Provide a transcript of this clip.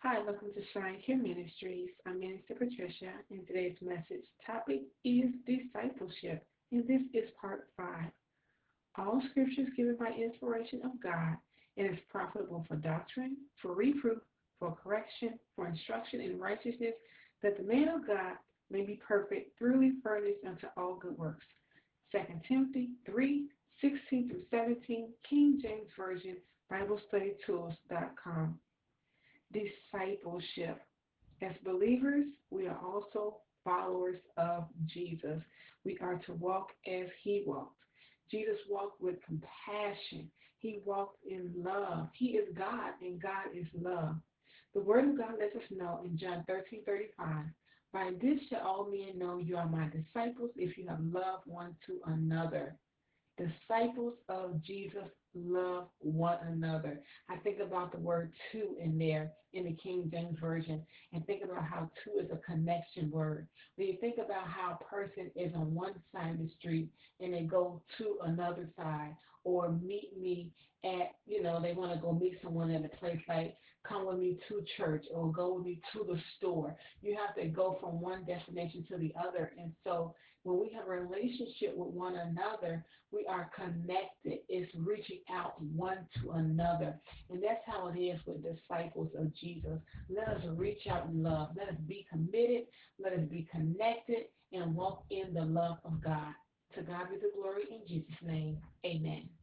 Hi, welcome to Shine Care Ministries. I'm Minister Patricia, and today's message topic is discipleship, and this is part 5. All scriptures given by inspiration of God and is profitable for doctrine, for reproof, for correction, for instruction in righteousness, that the man of God may be perfect, thoroughly furnished unto all good works. 2 Timothy 3:16 through 17, King James Version, BibleStudyTools.com. Discipleship. As believers, we are also followers of Jesus. We are to walk as he walked. Jesus walked with compassion. He walked in love. He is God, and God is love. The Word of God lets us know in John 13:35, by this shall all men know you are my disciples if you have love one to another. Disciples of Jesus love one another. I think about the word two in there in the King James Version and think about how two is a connection word. When you think about how a person is on one side of the street and they go to another side or meet me at, they want to go meet someone at a place like come with me to church or go with me to the store. You have to go from one destination to the other. And so when we have a relationship with one another, we are connected. It's reaching out one to another. And that's how it is with disciples of Jesus. Let us reach out in love. Let us be committed. Let us be connected and walk in the love of God. To God be the glory in Jesus' name. Amen.